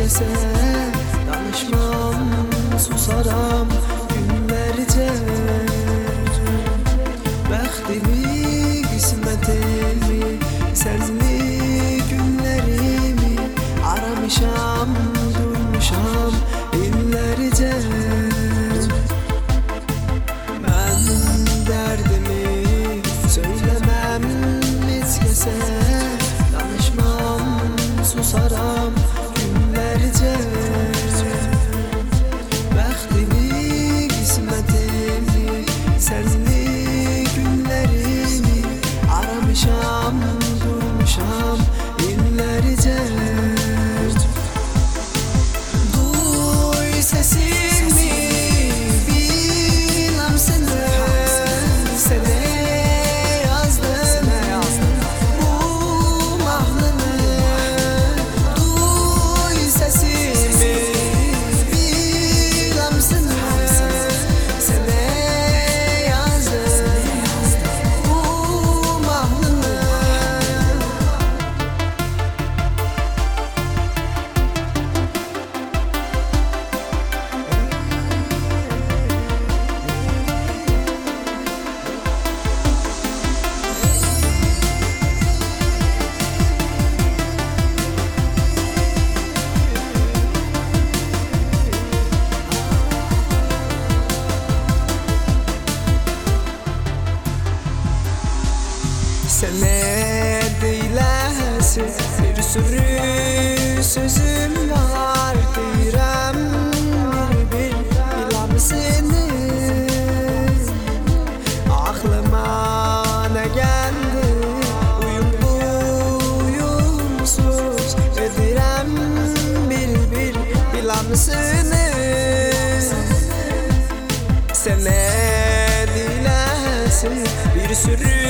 istese danışmam, susaram günlerce. Bəxtimi, qismətimi, sənli günlərimi aramışam, durmuşam illərcə. Mən dərdimi söyləməm heç kəsə, danışmam, susaram günlərcə. Bəxtimi, qismətimi, sənli günlərimi aramışam, durmuşam illərcə. Duy sesimi, biləm sənə, sənə yazdım bu mahnını. Duy sesimi, biləm sənə, sənə yazdım bu mahnını. Sənə deyiləsi bir sürü sözüm var, deyirəm bir biləm səni. Ağlıma nə gəldi, uyumsuz edirəm bir biləm səni. Sənə deyiləsi bir sürü